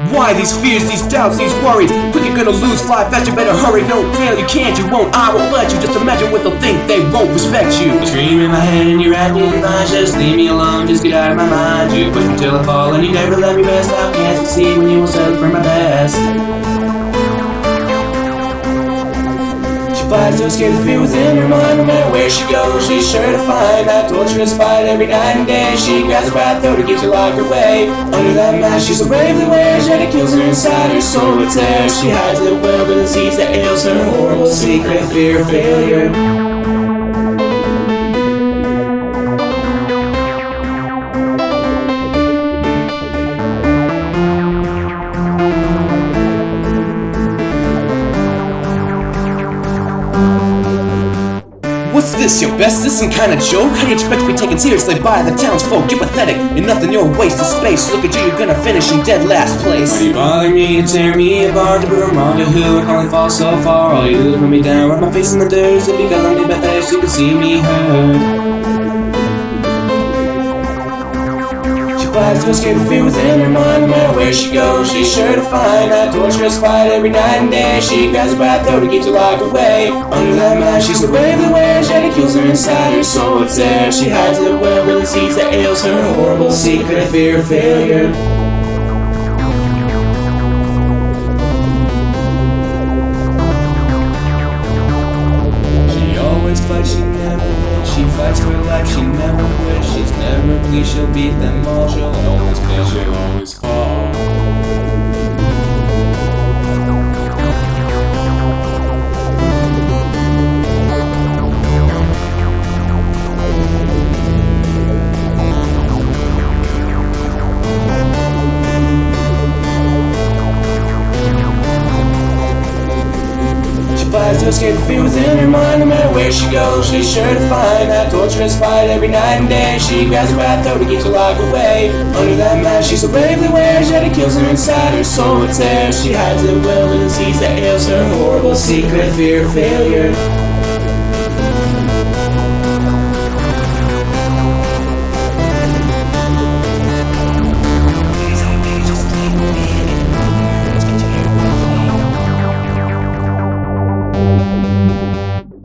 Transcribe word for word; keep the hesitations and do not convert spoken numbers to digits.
Why these fears, these doubts, these worries? Quick you're gonna lose, fly fast, you better hurry. No fail, you can't, you won't, I won't let you. Just imagine what they'll think, they won't respect you. Scream in my head and you're at me in mind. Just leave me alone, just get out of my mind. You push me till I fall and you never let me rest. I can't succeed when you will settle for my best. Flies to escape the fear within her mind. No matter where she goes, she's sure to find that torturous fight every night and day. She grabs her by the throat and keeps her locked away. Under that mask she so bravely wears, yet it kills her inside, her soul it tears. She hides it well, but the disease that ails her, horrible secret, fear of failure. What's this, your best? This some kind of joke? How do you expect to be taken seriously by the townsfolk? You're pathetic, and nothing, you're a waste of space. Look at you, you're gonna finish in dead last place. Why do you bother me to tear me apart? To prove I'm wrong to who and only fall so far. All you do is run me down, rub my face in the dirt. And because I'm pathetic, you can see me hurt. Flies to escape the fear within her mind. No matter where she goes, she's sure to find that torturous fight every night and day. She grabs her by the throat and keeps her locked away. Under that mask she so bravely wears, yet it kills her inside, her soul it tears. She hides it well with the disease that ails her, horrible secret, fear of failure. She always fights, she never wins. She fights for life, she never quits. She's never pleased, she'll beat them all. She'll always fail, she'll always fall. Flies to escape the fear within her mind. No matter where she goes, she's sure to find that torturous fight every night and day. She grabs her by the throat and keeps her locked away. Under that mask she so bravely wears, yet it kills her inside, her soul it tears. She hides it well with the disease that ails her, horrible secret, fear of failure.